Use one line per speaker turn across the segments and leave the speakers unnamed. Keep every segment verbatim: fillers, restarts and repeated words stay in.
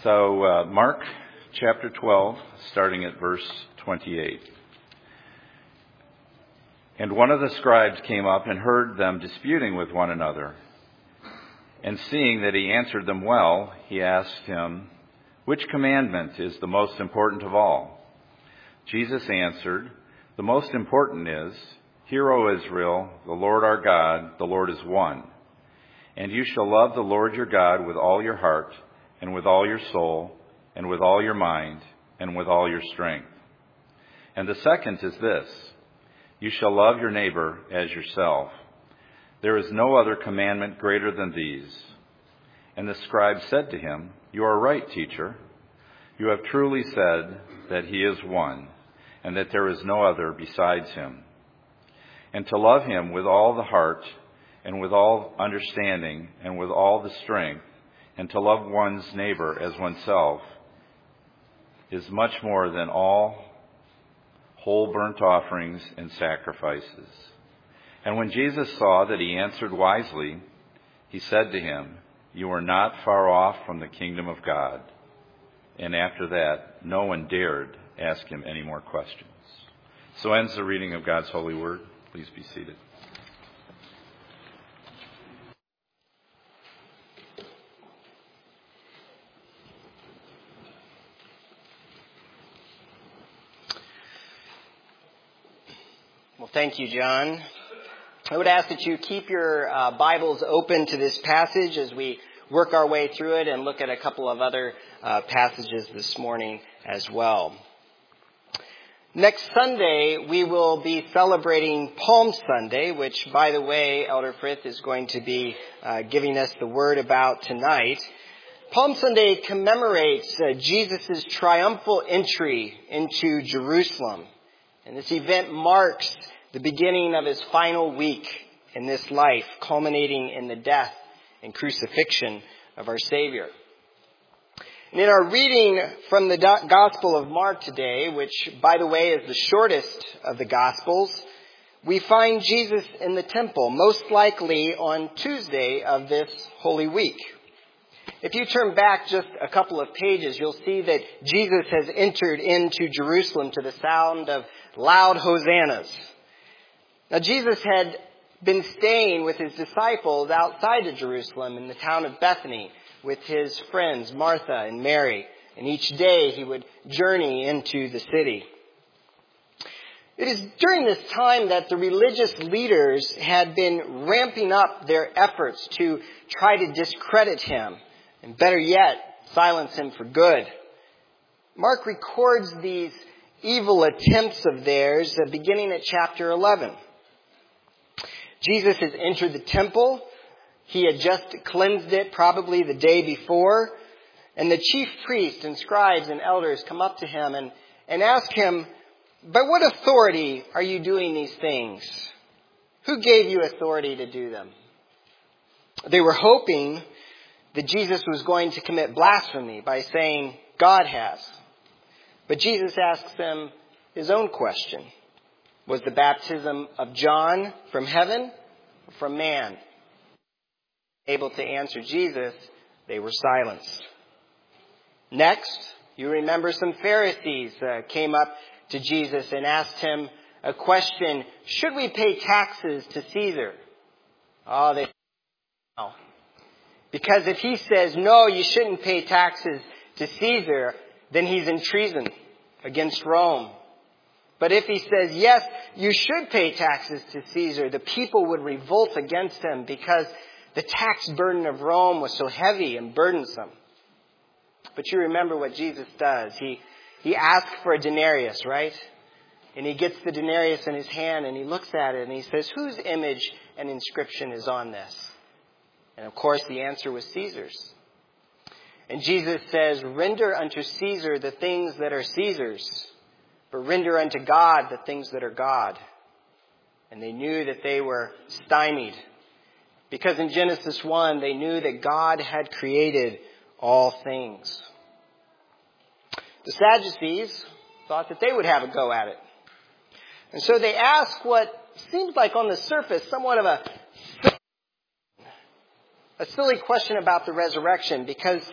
So, uh, Mark chapter twelve, starting at verse twenty-eight. And one of the scribes came up and heard them disputing with one another. And seeing that he answered them well, he asked him, "Which commandment is the most important of all?" Jesus answered, "The most important is, 'Hear, O Israel, the Lord our God, the Lord is one. And you shall love the Lord your God with all your heart, and with all your soul, and with all your mind, and with all your strength. And the second is this, you shall love your neighbor as yourself. There is no other commandment greater than these." And the scribe said to him, "You are right, teacher. You have truly said that he is one, and that there is no other besides him. And to love him with all the heart, and with all understanding, and with all the strength, and to love one's neighbor as oneself, is much more than all whole burnt offerings and sacrifices." And when Jesus saw that he answered wisely, he said to him, "You are not far off from the kingdom of God." And after that, no one dared ask him any more questions. So ends the reading of God's holy word. Please be seated.
Well, thank you, John. I would ask that you keep your uh, Bibles open to this passage as we work our way through it and look at a couple of other uh, passages this morning as well. Next Sunday, we will be celebrating Palm Sunday, which, by the way, Elder Frith is going to be uh, giving us the word about tonight. Palm Sunday commemorates uh, Jesus' triumphal entry into Jerusalem. And this event marks the beginning of his final week in this life, culminating in the death and crucifixion of our Savior. And in our reading from the Gospel of Mark today, which, by the way, is the shortest of the Gospels, we find Jesus in the temple, most likely on Tuesday of this Holy Week. If you turn back just a couple of pages, you'll see that Jesus has entered into Jerusalem to the sound of loud hosannas. Now, Jesus had been staying with his disciples outside of Jerusalem in the town of Bethany with his friends Martha and Mary, and each day he would journey into the city. It is during this time that the religious leaders had been ramping up their efforts to try to discredit him, and better yet, silence him for good. Mark records these evil attempts of theirs uh, beginning at chapter eleven. Jesus has entered the temple. He had just cleansed it probably the day before. And the chief priests and scribes and elders come up to him and, and ask him, "By what authority are you doing these things? Who gave you authority to do them?" They were hoping that Jesus was going to commit blasphemy by saying, "God has." But Jesus asks them his own question. Was the baptism of John from heaven or from man? Able to answer Jesus, they were silenced. Next, you remember some Pharisees uh, came up to Jesus and asked him a question, should we pay taxes to Caesar? Oh, they no. Because if he says, no, you shouldn't pay taxes to Caesar, then he's in treason against Rome. But if he says, yes, you should pay taxes to Caesar, the people would revolt against him because the tax burden of Rome was so heavy and burdensome. But you remember what Jesus does. He, he asks for a denarius, right? And he gets the denarius in his hand and he looks at it and he says, whose image and inscription is on this? And of course the answer was Caesar's. And Jesus says, render unto Caesar the things that are Caesar's, but render unto God the things that are God. And they knew that they were stymied. Because in Genesis one, they knew that God had created all things. The Sadducees thought that they would have a go at it. And so they asked what seems like on the surface somewhat of a, a silly question about the resurrection. Because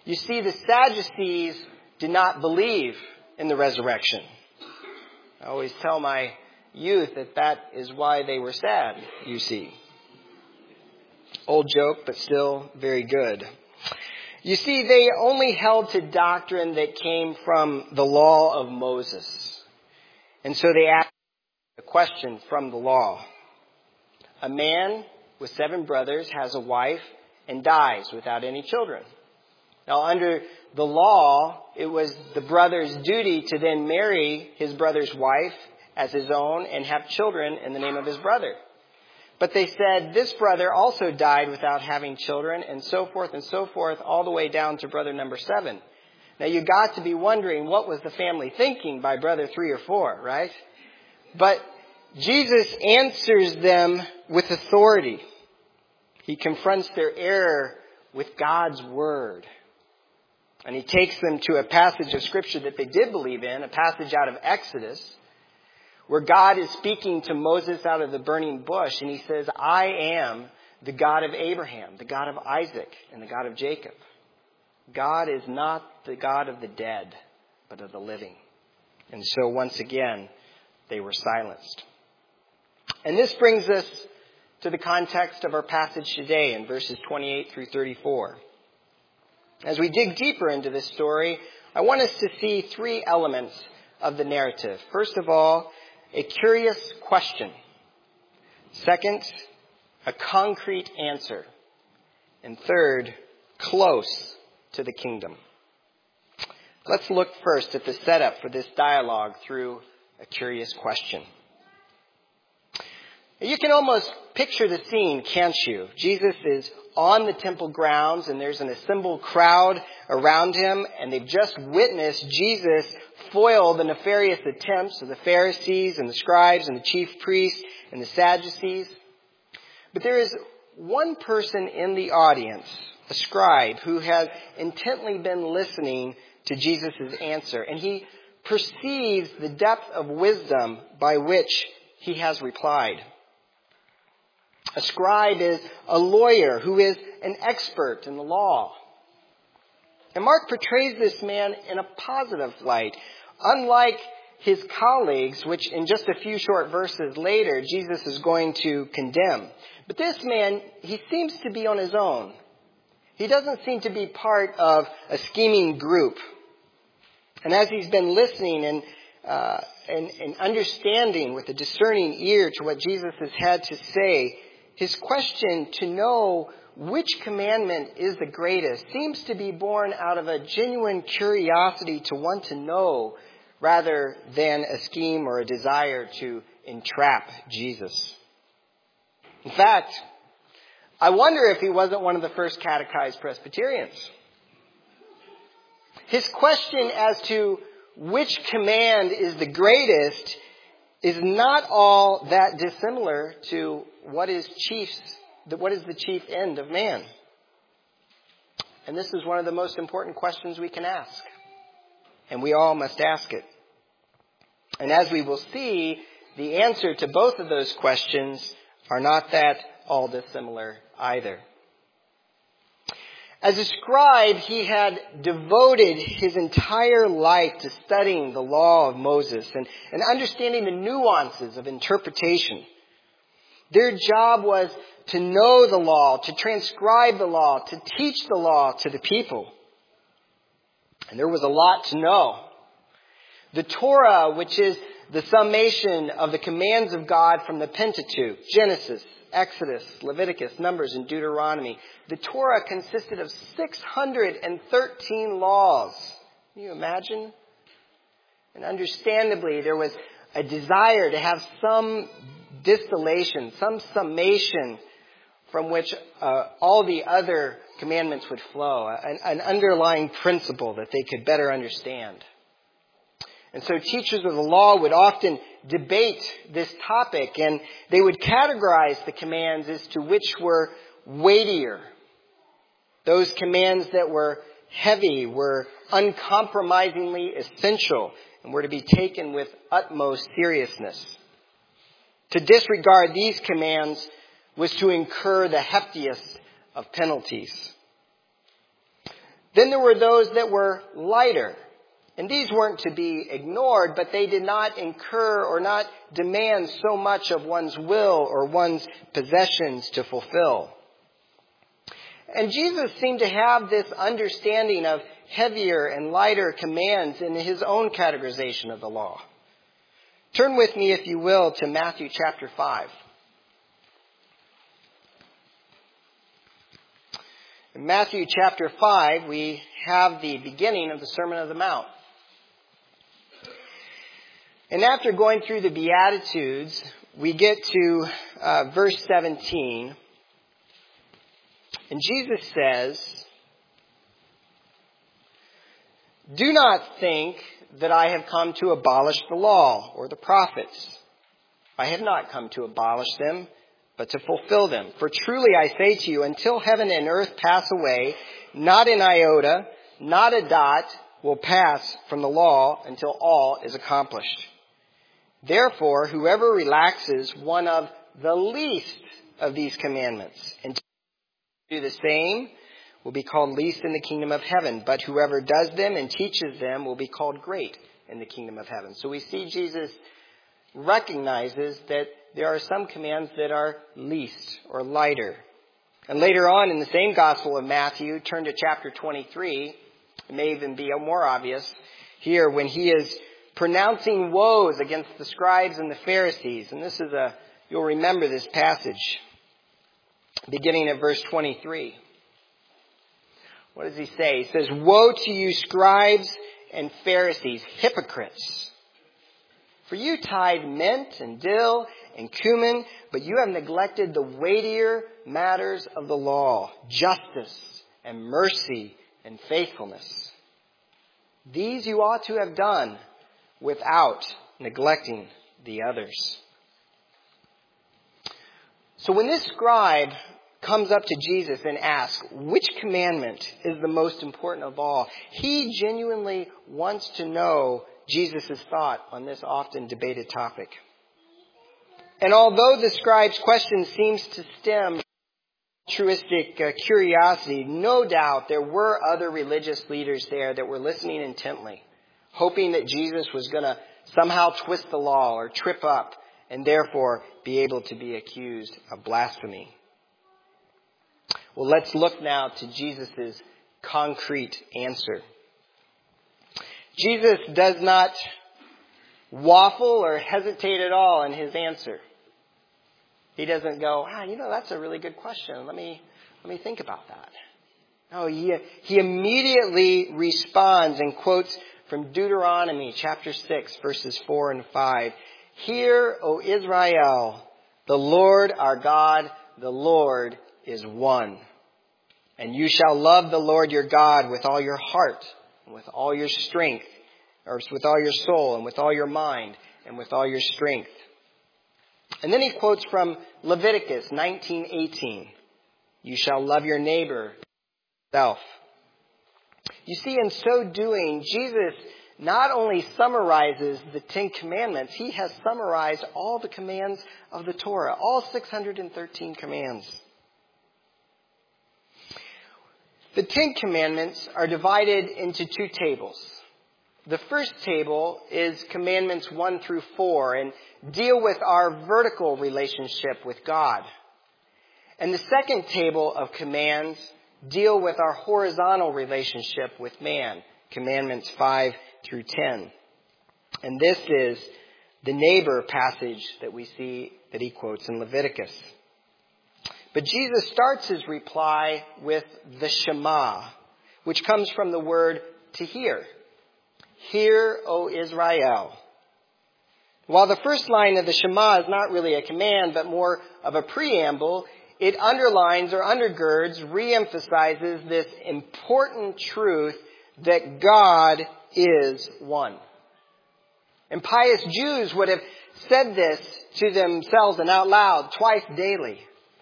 You see, the Sadducees did not believe in the resurrection. I always tell my youth that that is why they were sad, you see. Old joke, but still very good. You see, they only held to doctrine that came from the law of Moses. And so they asked a question from the law. A man with seven brothers has a wife and dies without any children. Now, under the law, it was the brother's duty to then marry his brother's wife as his own and have children in the name of his brother. But they said this brother also died without having children, and so forth and so forth, all the way down to brother number seven. Now, you got to be wondering, what was the family thinking by brother three or four, right? But Jesus answers them with authority. He confronts their error with God's word. And he takes them to a passage of Scripture that they did believe in, a passage out of Exodus, where God is speaking to Moses out of the burning bush. And he says, I am the God of Abraham, the God of Isaac, and the God of Jacob. God is not the God of the dead, but of the living. And so once again, they were silenced. And this brings us to the context of our passage today in verses twenty-eight through thirty-four. As we dig deeper into this story, I want us to see three elements of the narrative. First of all, a curious question. Second, a concrete answer. And third, close to the kingdom. Let's look first at the setup for this dialogue through a curious question. You can almost picture the scene, can't you? Jesus is on the temple grounds and there's an assembled crowd around him, and they've just witnessed Jesus foil the nefarious attempts of the Pharisees and the scribes and the chief priests and the Sadducees. But there is one person in the audience, a scribe, who has intently been listening to Jesus' answer, and he perceives the depth of wisdom by which he has replied. A scribe is a lawyer who is an expert in the law. And Mark portrays this man in a positive light, unlike his colleagues, which in just a few short verses later, Jesus is going to condemn. But this man, he seems to be on his own. He doesn't seem to be part of a scheming group. And as he's been listening and, uh, and, and understanding with a discerning ear to what Jesus has had to say, his question to know which commandment is the greatest seems to be born out of a genuine curiosity to want to know rather than a scheme or a desire to entrap Jesus. In fact, I wonder if he wasn't one of the first catechized Presbyterians. His question as to which command is the greatest is not all that dissimilar to what is chief's, what is the chief end of man. And this is one of the most important questions we can ask. And we all must ask it. And as we will see, the answer to both of those questions are not that all dissimilar either. As a scribe, he had devoted his entire life to studying the law of Moses and, and understanding the nuances of interpretation. Their job was to know the law, to transcribe the law, to teach the law to the people. And there was a lot to know. The Torah, which is the summation of the commands of God from the Pentateuch, Genesis, Exodus, Leviticus, Numbers, and Deuteronomy. The Torah consisted of six hundred thirteen laws. Can you imagine? And understandably, there was a desire to have some distillation, some summation from which uh, all the other commandments would flow, an, an underlying principle that they could better understand. And so teachers of the law would often debate this topic, and they would categorize the commands as to which were weightier. Those commands that were heavy were uncompromisingly essential and were to be taken with utmost seriousness. To disregard these commands was to incur the heftiest of penalties. Then there were those that were lighter. And these weren't to be ignored, but they did not incur or not demand so much of one's will or one's possessions to fulfill. And Jesus seemed to have this understanding of heavier and lighter commands in his own categorization of the law. Turn with me, if you will, to Matthew chapter five. In Matthew chapter five, we have the beginning of the Sermon on the Mount. And after going through the Beatitudes, we get to uh, verse seventeen. And Jesus says, "Do not think that I have come to abolish the law or the prophets. I have not come to abolish them, but to fulfill them. For truly I say to you, until heaven and earth pass away, not an iota, not a dot will pass from the law until all is accomplished. Therefore, whoever relaxes one of the least of these commandments and do the same will be called least in the kingdom of heaven. But whoever does them and teaches them will be called great in the kingdom of heaven." So we see Jesus recognizes that there are some commands that are least or lighter. And later on in the same Gospel of Matthew, turn to chapter twenty-three, it may even be more obvious here when he is pronouncing woes against the scribes and the Pharisees. And this is a, you'll remember this passage, beginning at verse twenty-three. What does he say? He says, "Woe to you, scribes and Pharisees, hypocrites! For you tithe mint and dill and cumin, but you have neglected the weightier matters of the law, justice and mercy and faithfulness. These you ought to have done without neglecting the others." So when this scribe comes up to Jesus and asks, which commandment is the most important of all, he genuinely wants to know Jesus' thought on this often debated topic. And although the scribe's question seems to stem from altruistic uh, curiosity, no doubt there were other religious leaders there that were listening intently, hoping that Jesus was going to somehow twist the law or trip up and therefore be able to be accused of blasphemy. Well, let's look now to Jesus' concrete answer. Jesus does not waffle or hesitate at all in his answer. He doesn't go, ah, you know, that's a really good question. Let me, let me think about that. No, he, he immediately responds and quotes from Deuteronomy chapter six, verses four and five. "Hear, O Israel, the Lord our God, the Lord is one. And you shall love the Lord your God with all your heart, and with all your strength, or with all your soul, and with all your mind, and with all your strength." And then he quotes from Leviticus nineteen eighteen. "You shall love your neighbor yourself." You see, in so doing, Jesus not only summarizes the Ten Commandments, he has summarized all the commands of the Torah, all six hundred thirteen commands. The Ten Commandments are divided into two tables. The first table is commandments one through four and deal with our vertical relationship with God. And the second table of commands deal with our horizontal relationship with man, commandments five through ten. And this is the neighbor passage that we see that he quotes in Leviticus. But Jesus starts his reply with the Shema, which comes from the word to hear. "Hear, O Israel." While the first line of the Shema is not really a command, but more of a preamble, it underlines or undergirds, reemphasizes this important truth that God is one. And pious Jews would have said this to themselves and out loud twice daily.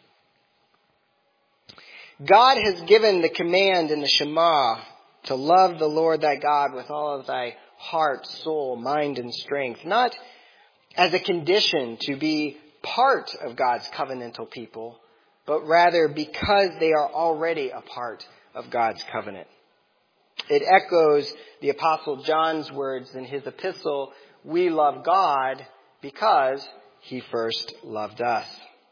God has given the command in the Shema to love the Lord thy God with all of thy heart, soul, mind, and strength, not as a condition to be part of God's covenantal people, but rather because they are already a part of God's covenant. It echoes the Apostle John's words in his epistle, "We love God because He first loved us."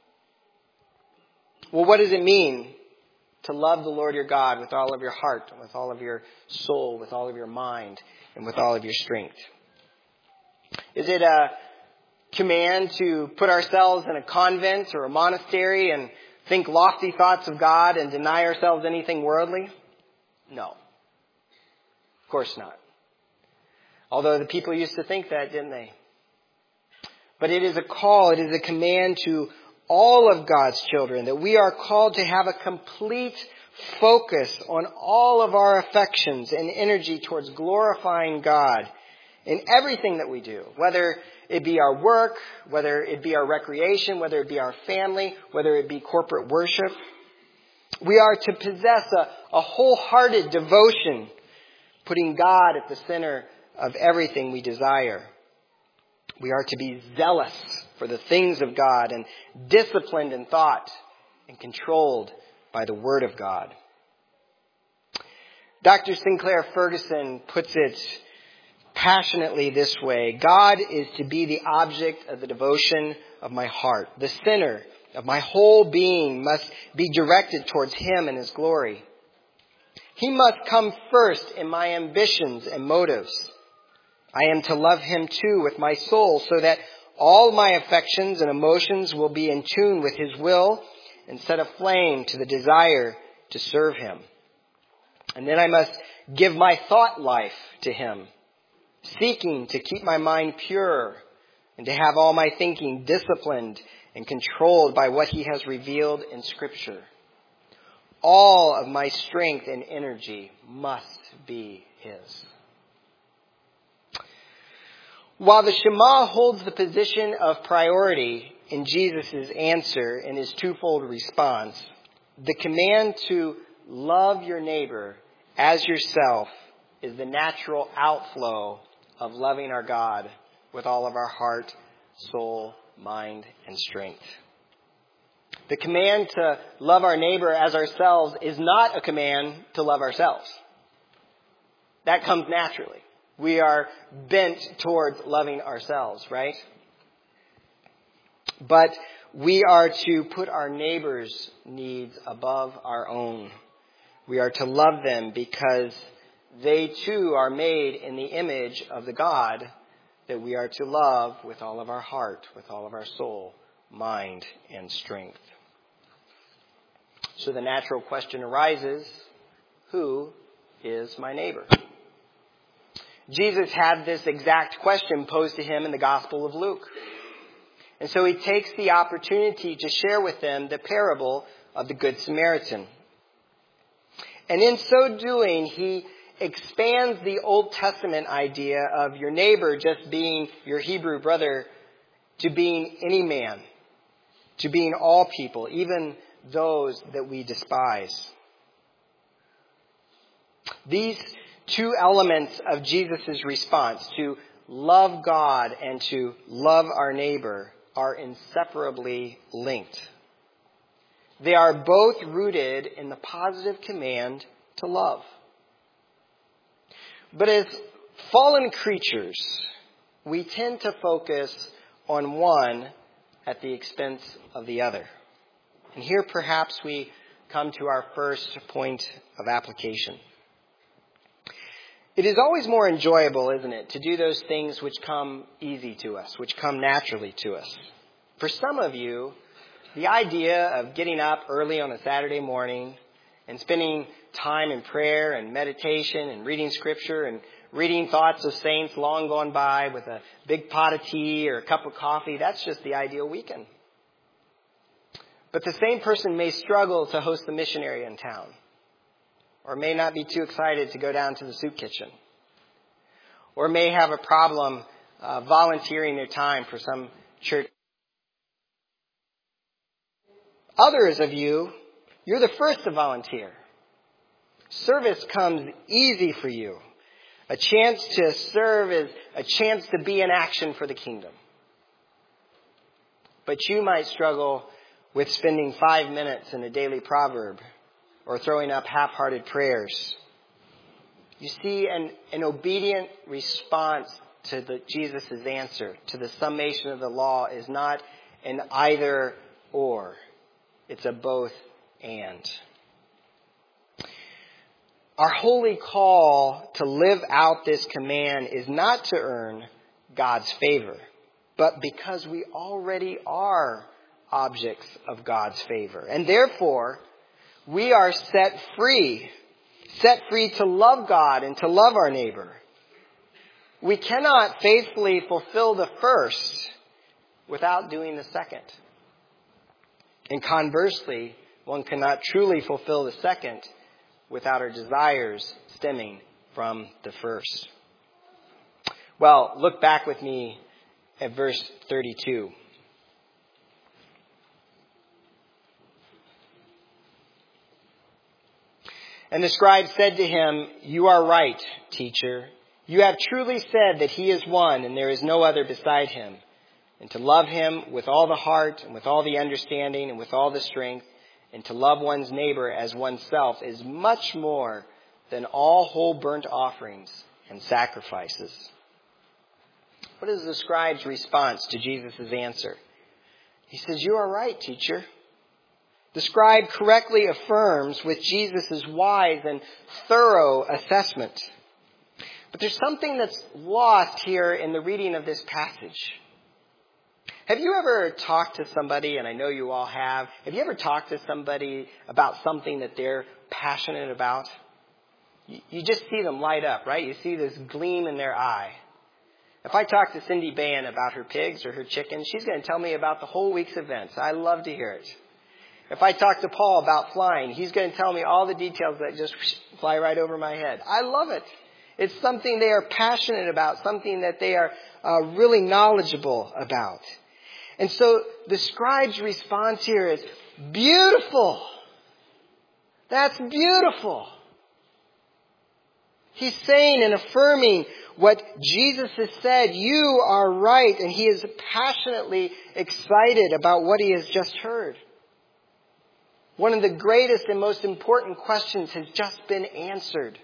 Well, what does it mean to love the Lord your God with all of your heart, with all of your soul, with all of your mind, and with all of your strength? Is it a command to put ourselves in a convent or a monastery and think lofty thoughts of God and deny ourselves anything worldly? No. Of course not. Although the people used to think that, didn't they? But it is a call, it is a command to all of God's children that we are called to have a complete focus on all of our affections and energy towards glorifying God in everything that we do, whether it be our work, whether it be our recreation, whether it be our family, whether it be corporate worship. We are to possess a, a wholehearted devotion, putting God at the center of everything we desire. We are to be zealous for the things of God and disciplined in thought and controlled by the Word of God. Doctor Sinclair Ferguson puts it passionately this way: God is to be the object of the devotion of my heart. The center of my whole being must be directed towards Him and His glory. He must come first in my ambitions and motives. I am to love Him too with my soul, so that all my affections and emotions will be in tune with His will and set aflame to the desire to serve Him. And then I must give my thought life to Him, seeking to keep my mind pure and to have all my thinking disciplined and controlled by what He has revealed in Scripture. All of my strength and energy must be His. While the Shema holds the position of priority in Jesus' answer in His twofold response, the command to love your neighbor as yourself is the natural outflow of loving our God with all of our heart, soul, mind, and strength. The command to love our neighbor as ourselves is not a command to love ourselves. That comes naturally. We are bent towards loving ourselves, right? But we are to put our neighbor's needs above our own. We are to love them because they too are made in the image of the God that we are to love with all of our heart, with all of our soul, mind, and strength. So the natural question arises, who is my neighbor? Jesus had this exact question posed to Him in the Gospel of Luke. And so He takes the opportunity to share with them the parable of the Good Samaritan. And in so doing, He expands the Old Testament idea of your neighbor just being your Hebrew brother to being any man, to being all people, even those that we despise. These two elements of Jesus' response, to love God and to love our neighbor, are inseparably linked. They are both rooted in the positive command to love. But as fallen creatures, we tend to focus on one at the expense of the other. And here perhaps we come to our first point of application. It is always more enjoyable, isn't it, to do those things which come easy to us, which come naturally to us. For some of you, the idea of getting up early on a Saturday morning and spending time in prayer and meditation and reading Scripture and reading thoughts of saints long gone by with a big pot of tea or a cup of coffee, that's just the ideal weekend. But the same person may struggle to host the missionary in town, or may not be too excited to go down to the soup kitchen, or may have a problem uh, volunteering their time for some church. Others of you, you're the first to volunteer. Service comes easy for you. A chance to serve is a chance to be in action for the kingdom. But you might struggle with spending five minutes in a daily proverb or throwing up half-hearted prayers. You see an, an obedient response to the, Jesus' answer, to the summation of the law, is not an either or. It's a both and. Our holy call to live out this command is not to earn God's favor, but because we already are objects of God's favor. And therefore, we are set free, set free to love God and to love our neighbor. We cannot faithfully fulfill the first without doing the second. And conversely, one cannot truly fulfill the second without our desires stemming from the first. Well, look back with me at verse thirty-two. And the scribe said to him, "You are right, teacher. You have truly said that he is one and there is no other beside him. And to love him with all the heart and with all the understanding and with all the strength, and to love one's neighbor as oneself is much more than all whole burnt offerings and sacrifices." What is the scribe's response to Jesus' answer? He says, "You are right, teacher." The scribe correctly affirms with Jesus' wise and thorough assessment. But there's something that's lost here in the reading of this passage. Have you ever talked to somebody, and I know you all have, have you ever talked to somebody about something that they're passionate about? You, you just see them light up, right? You see this gleam in their eye. If I talk to Cindy Bain about her pigs or her chickens, she's going to tell me about the whole week's events. I love to hear it. If I talk to Paul about flying, he's going to tell me all the details that just fly right over my head. I love it. It's something they are passionate about, something that they are uh, really knowledgeable about. And so the scribe's response here is, beautiful. That's beautiful. He's saying and affirming what Jesus has said. You are right. And he is passionately excited about what he has just heard. One of the greatest and most important questions has just been answered.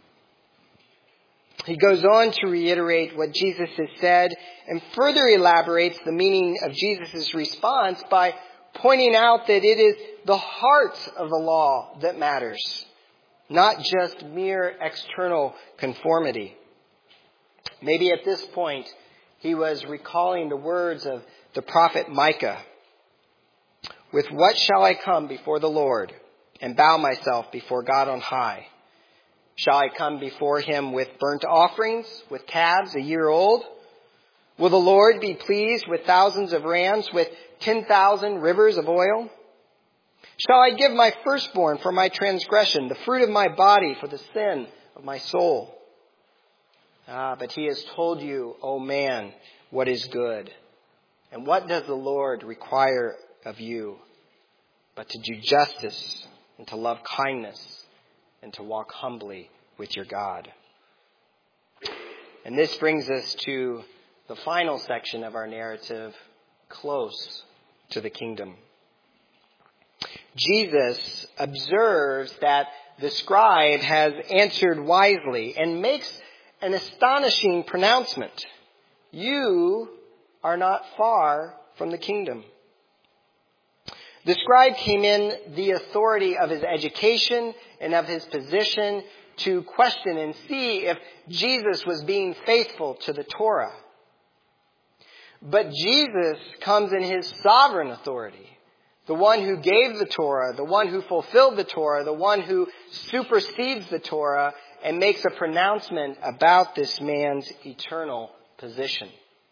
He goes on to reiterate what Jesus has said and further elaborates the meaning of Jesus' response by pointing out that it is the heart of the law that matters, not just mere external conformity. Maybe at this point, he was recalling the words of the prophet Micah. "With what shall I come before the Lord and bow myself before God on high? Shall I come before him with burnt offerings, with calves a year old? Will the Lord be pleased with thousands of rams, with ten thousand rivers of oil? Shall I give my firstborn for my transgression, the fruit of my body for the sin of my soul? Ah, but he has told you, O man, what is good. And what does the Lord require of you? But to do justice and to love kindness and to walk humbly with your God." And this brings us to the final section of our narrative, close to the kingdom. Jesus observes that the scribe has answered wisely and makes an astonishing pronouncement. You are not far from the kingdom. The scribe came in the authority of his education and of his position to question and see if Jesus was being faithful to the Torah. But Jesus comes in his sovereign authority, the one who gave the Torah, the one who fulfilled the Torah, the one who supersedes the Torah and makes a pronouncement about this man's eternal position.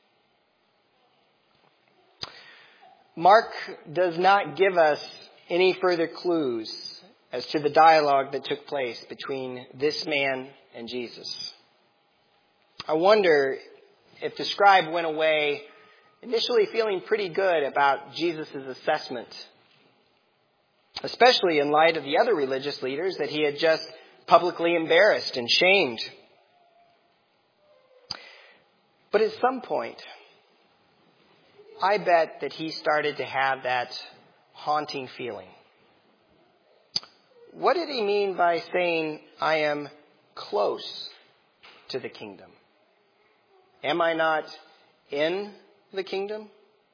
Mark does not give us any further clues as to the dialogue that took place between this man and Jesus. I wonder if the scribe went away initially feeling pretty good about Jesus' assessment, especially in light of the other religious leaders that he had just publicly embarrassed and shamed. But at some point, I bet that he started to have that haunting feeling. What did he mean by saying, "I am close to the kingdom? Am I not in the kingdom?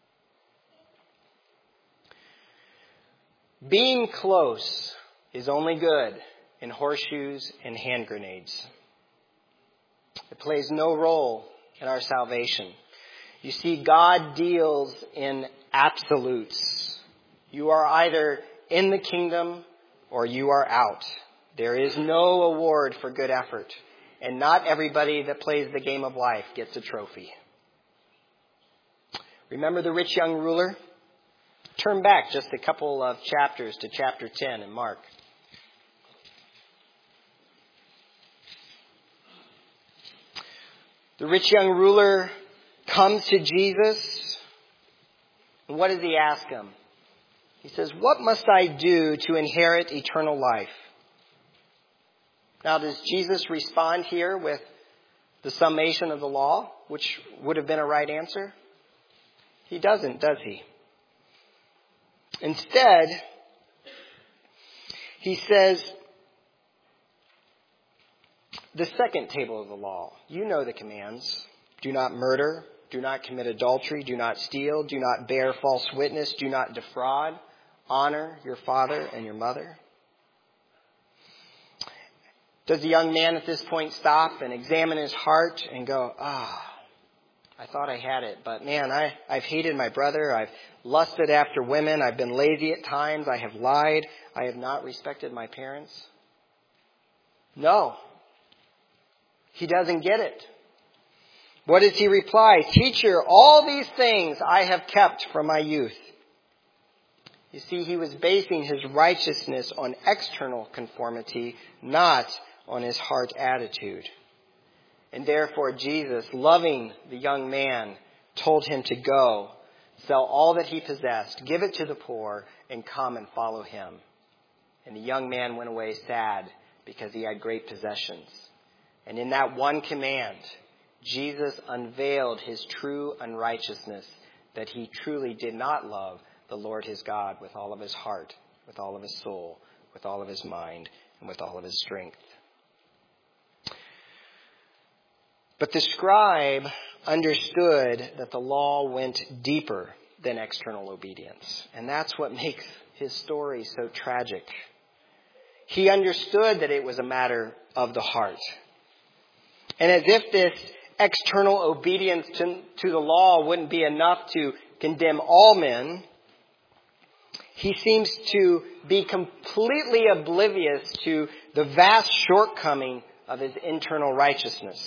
Being close is only good in horseshoes and hand grenades. It plays no role in our salvation. You see, God deals in absolutes. You are either in the kingdom or you are out. There is no award for good effort. And not everybody that plays the game of life gets a trophy. Remember the rich young ruler? Turn back just a couple of chapters to chapter ten in Mark. The rich young ruler comes to Jesus. And what does he ask him? He says, "What must I do to inherit eternal life?" Now, does Jesus respond here with the summation of the law, which would have been a right answer? He doesn't, does he? Instead, he says, the second table of the law. You know the commands. Do not murder. Do not commit adultery. Do not steal. Do not bear false witness. Do not defraud. Honor your father and your mother. Does the young man at this point stop and examine his heart and go, ah, I thought I had it, but man, I, I've hated my brother. I've lusted after women. I've been lazy at times. I have lied. I have not respected my parents. No. He doesn't get it. What does he reply? "Teacher, all these things I have kept from my youth." You see, he was basing his righteousness on external conformity, not on his heart attitude. And therefore Jesus, loving the young man, told him to go, sell all that he possessed, give it to the poor, and come and follow him. And the young man went away sad because he had great possessions. And in that one command, Jesus unveiled his true unrighteousness, that he truly did not love the Lord his God with all of his heart, with all of his soul, with all of his mind, and with all of his strength. But the scribe understood that the law went deeper than external obedience. And that's what makes his story so tragic. He understood that it was a matter of the heart. And as if this external obedience to, to the law wouldn't be enough to condemn all men, he seems to be completely oblivious to the vast shortcoming of his internal righteousness.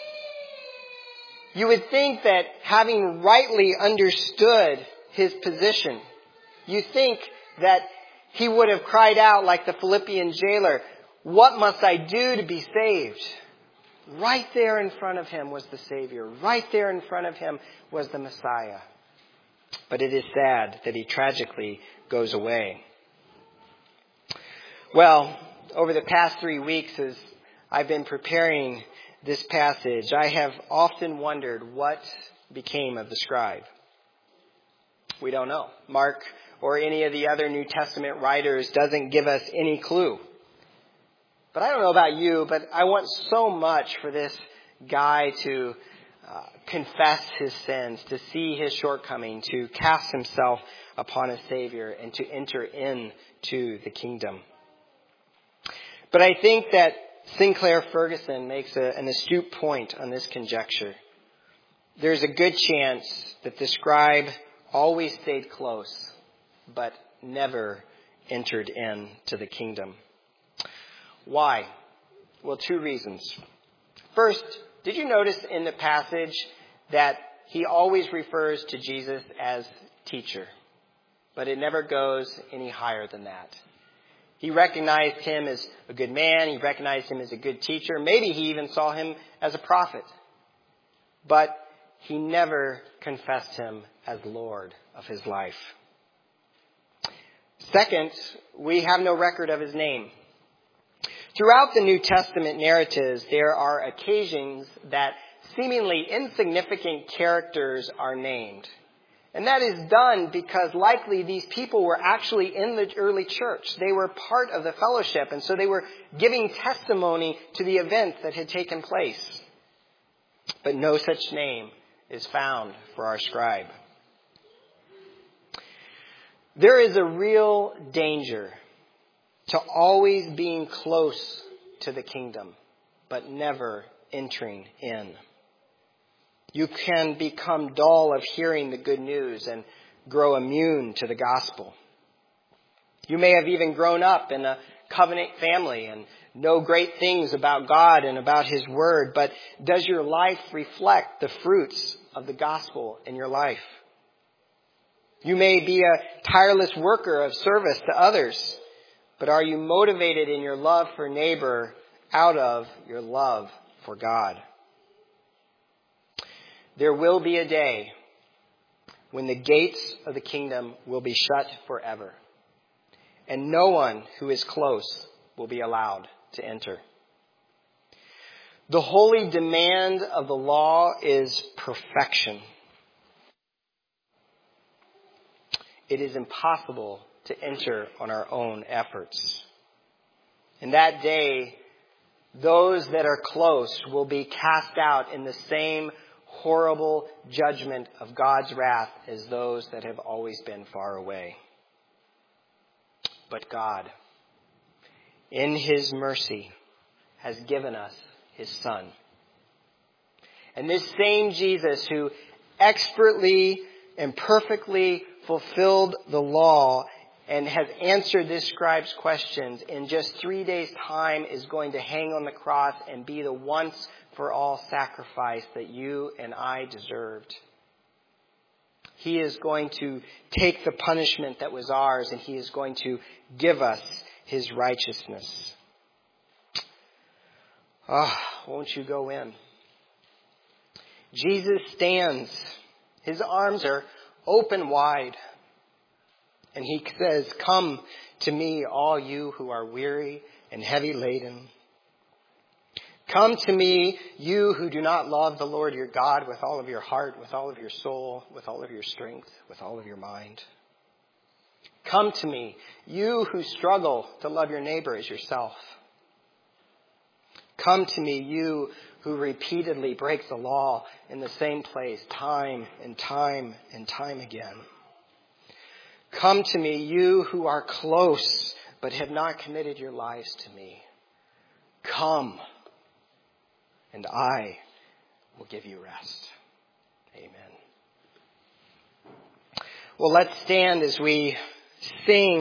You would think that having rightly understood his position, you think that he would have cried out like the Philippian jailer, "What must I do to be saved?" Right there in front of him was the Savior. Right there in front of him was the Messiah. But it is sad that he tragically goes away. Well, over the past three weeks as I've been preparing this passage, I have often wondered what became of the scribe. We don't know. Mark or any of the other New Testament writers doesn't give us any clue. But I don't know about you, but I want so much for this guy to uh, confess his sins, to see his shortcoming, to cast himself upon a Savior, and to enter into the kingdom. But I think that Sinclair Ferguson makes a, an astute point on this conjecture. There's a good chance that the scribe always stayed close, but never entered into the kingdom. Why? Well, two reasons. First, did you notice in the passage that he always refers to Jesus as teacher, but it never goes any higher than that? He recognized him as a good man. He recognized him as a good teacher. Maybe he even saw him as a prophet. But he never confessed him as Lord of his life. Second, we have no record of his name. Throughout the New Testament narratives, there are occasions that seemingly insignificant characters are named. And that is done because likely these people were actually in the early church. They were part of the fellowship, and so they were giving testimony to the events that had taken place. But no such name is found for our scribe. There is a real danger to always being close to the kingdom, but never entering in. You can become dull of hearing the good news and grow immune to the gospel. You may have even grown up in a covenant family and know great things about God and about His Word, but does your life reflect the fruits of the gospel in your life? You may be a tireless worker of service to others, but are you motivated in your love for neighbor out of your love for God? There will be a day when the gates of the kingdom will be shut forever, and no one who is close will be allowed to enter. The holy demand of the law is perfection. It is impossible to enter on our own efforts. In that day, those that are close will be cast out in the same horrible judgment of God's wrath as those that have always been far away. But God, in His mercy, has given us His Son. And this same Jesus who expertly and perfectly fulfilled the law and has answered this scribe's questions in just three days' time is going to hang on the cross and be the once for all sacrifice that you and I deserved. He is going to take the punishment that was ours, and He is going to give us His righteousness. Ah, oh, won't you go in? Jesus stands. His arms are open wide. And He says, "Come to me, all you who are weary and heavy laden. Come to me, you who do not love the Lord your God with all of your heart, with all of your soul, with all of your strength, with all of your mind. Come to me, you who struggle to love your neighbor as yourself. Come to me, you who repeatedly break the law in the same place time and time and time again. Come to me, you who are close but have not committed your lives to me. Come, and I will give you rest." Amen. Well, let's stand as we sing.